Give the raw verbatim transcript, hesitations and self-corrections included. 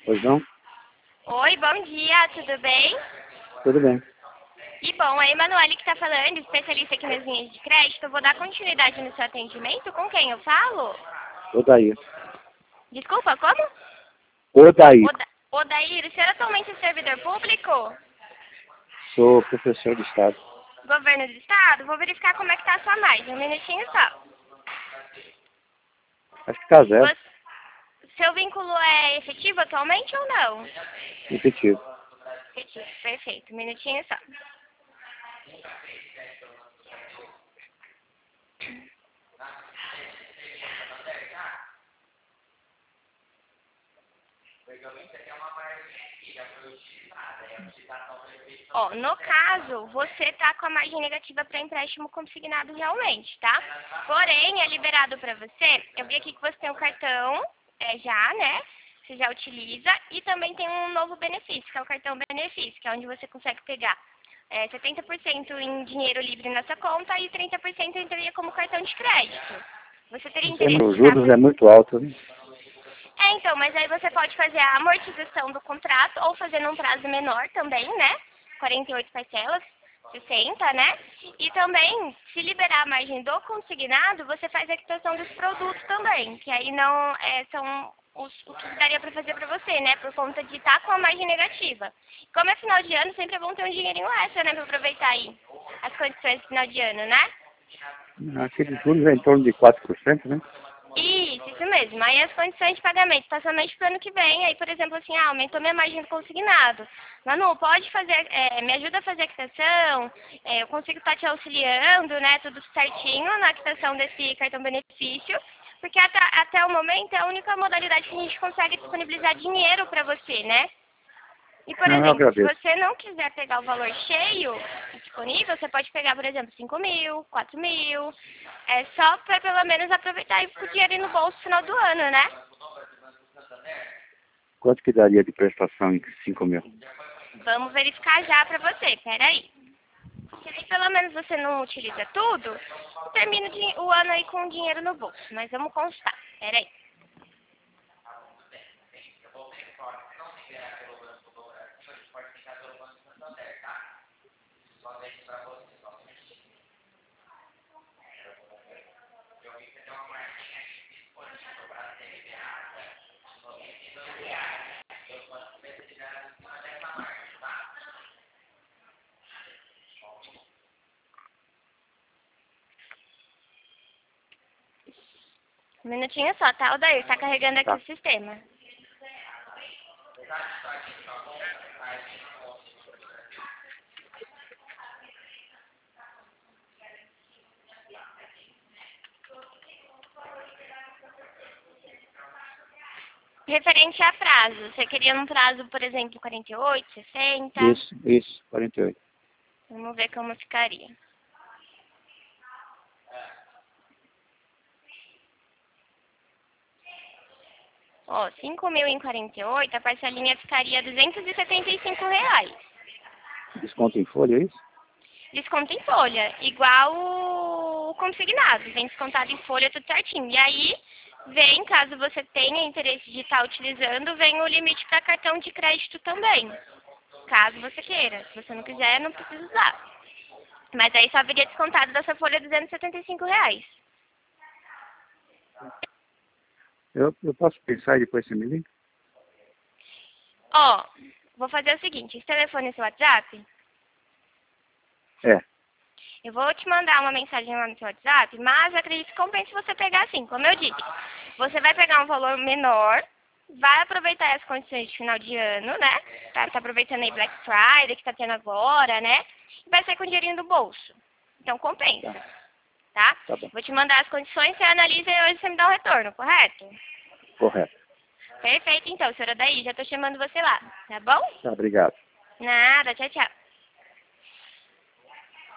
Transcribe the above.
Pois não? Oi, bom dia, tudo bem? Tudo bem. E bom, a Emanuele que está falando, especialista aqui nas linhas de crédito. Eu vou dar continuidade no seu atendimento. Com quem eu falo? Odair. Desculpa, como? Odair. Oda Odair, o senhor atualmente é servidor público? Sou professor de Estado. Governo do Estado? Vou verificar como é que está a sua margem. Um minutinho só. Acho que está zero. Você... Seu vínculo é efetivo atualmente ou não? Efetivo. Efetivo, perfeito. Um minutinho só. Ó, no caso, você está com a margem negativa para empréstimo consignado realmente, tá? Porém, é liberado para você. Eu vi aqui que você tem o cartão, é, já, né? Você já utiliza. E também tem um novo benefício, que é o cartão benefício, que é onde você consegue pegar é, setenta por cento em dinheiro livre na sua conta e trinta por cento entraria como cartão de crédito. Você teria interesse Os em usar... juros é muito alto, né? É, então, mas aí você pode fazer a amortização do contrato ou fazer num prazo menor também, né? quarenta e oito parcelas, sessenta, né? E também, se liberar a margem do consignado, você faz a quitação dos produtos também, que aí não é, são os, o que daria para fazer para você, né? Por conta de estar com a margem negativa. Como é final de ano, sempre é bom ter um dinheirinho extra, né? Para aproveitar aí as condições de final de ano, né? Aqueles juros é em torno de quatro por cento, né? Isso, isso mesmo. Aí as condições de pagamento está somente para o ano que vem. Aí, por exemplo, assim, ah, aumentou minha margem do consignado. Manu, pode fazer, é, me ajuda a fazer a quitação, é, eu consigo estar te auxiliando, né, tudo certinho na quitação desse cartão benefício, porque até, até o momento é a única modalidade que a gente consegue disponibilizar dinheiro para você, né? E, por Não, eu exemplo, se agradeço. você não quiser pegar o valor cheio disponível, você pode pegar, por exemplo, cinco mil, quatro mil. É só para pelo menos aproveitar e com o dinheiro no bolso no final do ano, né? Quanto que daria de prestação em cinco mil? Vamos verificar já para você, peraí. Porque aí pelo menos você não utiliza tudo e termina o ano aí com o dinheiro no bolso. Mas vamos constar, peraí. Um minutinho só, tá, Odair? Tá carregando aqui Tá. o sistema. Referente a prazo, você queria um prazo, por exemplo, quarenta e oito, sessenta? Isso, isso, quarenta e oito. Vamos ver como ficaria. Ó, cinco mil em quarenta e oito, a parcelinha ficaria duzentos e setenta e cinco reais. Desconto em folha, é isso? Desconto em folha, igual o consignado, vem descontado em folha tudo certinho. E aí, vem, caso você tenha interesse de estar utilizando, vem o limite para cartão de crédito também. Caso você queira. Se você não quiser, não precisa usar. Mas aí só viria descontado dessa folha duzentos e setenta e cinco reais. Eu, eu posso pensar e depois você me liga? Ó, vou fazer o seguinte, esse telefone é seu WhatsApp? É. Eu vou te mandar uma mensagem lá no seu WhatsApp, mas acredito que compensa você pegar assim, como eu disse. Você vai pegar um valor menor, vai aproveitar as condições de final de ano, né? Tá, tá aproveitando aí Black Friday, que tá tendo agora, né? E vai sair com o dinheirinho do bolso. Então compensa, Tá. tá? Tá bom. Vou te mandar as condições, você analisa e hoje você me dá um retorno, correto? Correto. Perfeito, então, senhora Daí, já tô chamando você lá, tá bom? Tá, obrigado. Nada, tchau, tchau.